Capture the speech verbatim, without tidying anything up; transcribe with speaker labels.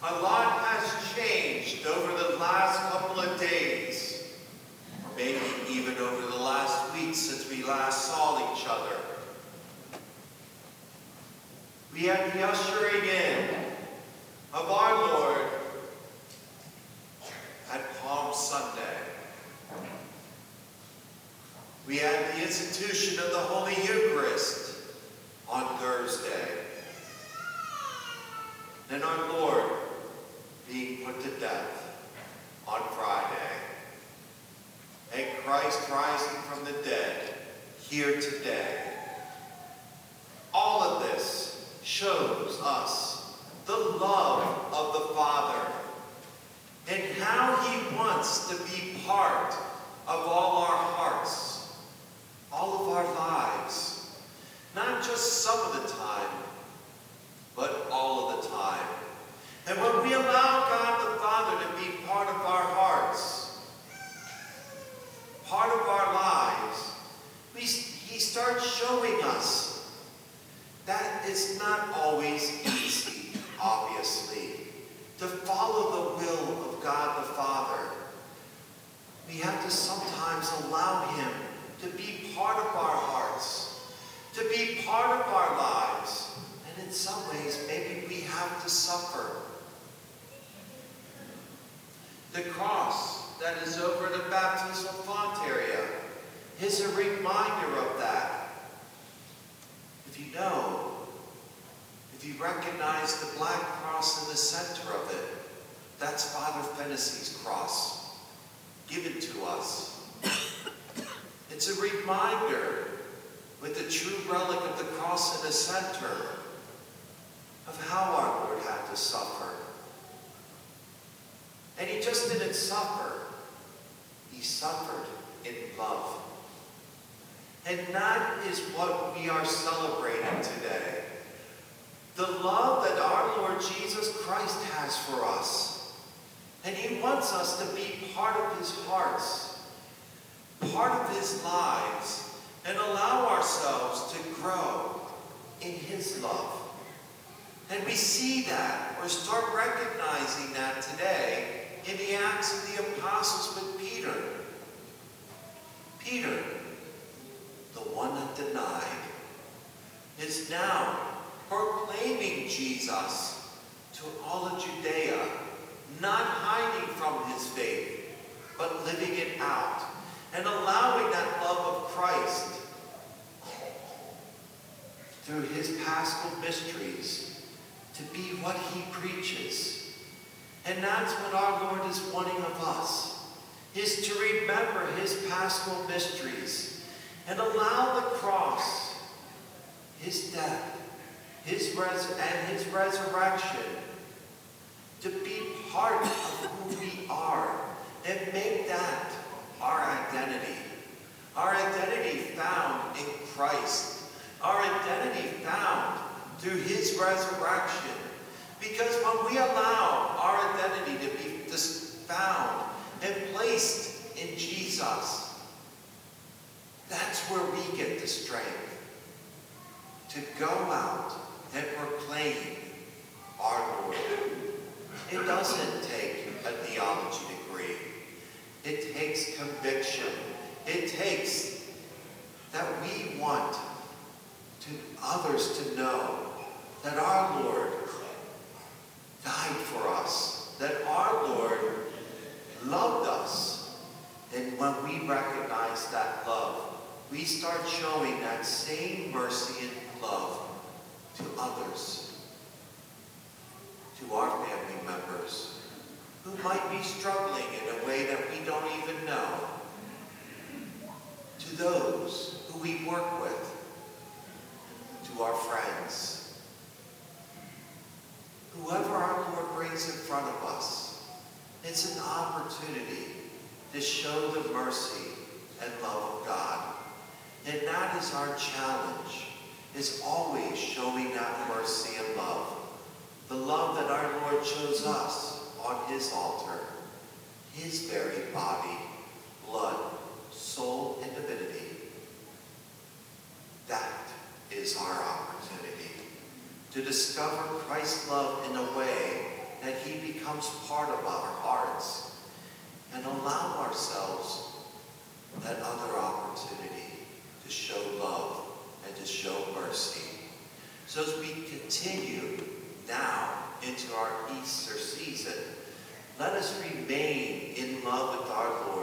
Speaker 1: A lot has changed over the last couple of days, or maybe even over the last week since we last saw each other. We had the ushering in of our Lord at Palm Sunday. We had the institution of the Holy Eucharist on Thursday. And our Lord being put to death on Friday. And Christ rising from the dead here today. All of this shows us the love of the Father and how he wants to be part of all our hearts, all of our lives, not just some of the time, but all of the time. And when we allow God the Father to be part of our hearts, part of our lives, we, he starts showing us that it's not always easy, obviously, to follow the will of God the Father. We have to sometimes allow him to be part of our hearts, to be part of our lives. And in some ways, maybe we have to suffer. The cross that is over the baptismal font area is a reminder of that. If you know, if you recognize the black cross in the center of it, that's Father Fennessy's cross, given to us. It's a reminder with the true relic of the cross in the center of how our Lord had to suffer. And he just didn't suffer. He suffered in love. And that is what we are celebrating today. The love that our Lord Jesus Christ has for us. And he wants us to be part of his hearts, part of his lives, and allow ourselves to grow in his love. And we see that, or start recognizing that today in the Acts of the Apostles with Peter. Peter, the one that denied, is now proclaiming Jesus to all of Judea, not hiding from his faith, but living it out and allowing that love of Christ through his paschal mysteries to be what he preaches. And that's what our Lord is wanting of us, is to remember his paschal mysteries and allow the cross, his death, his res and his resurrection to be part of who we are and make that our identity. Our identity found in Christ. Our identity found through his resurrection. Because when we allow our identity to be found and placed in Jesus, that's where we get the strength to go out and proclaim our Lord. It doesn't take a theology degree. It takes conviction. It takes that we want to others to know that our Lord died for us, that our Lord loved us. And when we recognize that love, we start showing that same mercy and love to others, to our family members who might be struggling in a way that we don't even know, to those who we work with, to our friends. Whoever our Lord brings in front of us, it's an opportunity to show the mercy and love of God. And that is our challenge, is always showing that mercy and love. The love that our Lord shows us on his altar, his very body, blood, soul, and divinity. That is our opportunity to discover Christ's love in a way that he becomes part of our hearts, and allow ourselves that other opportunity to show love and to show mercy. So as we continue now into our Easter season, let us remain in love with our Lord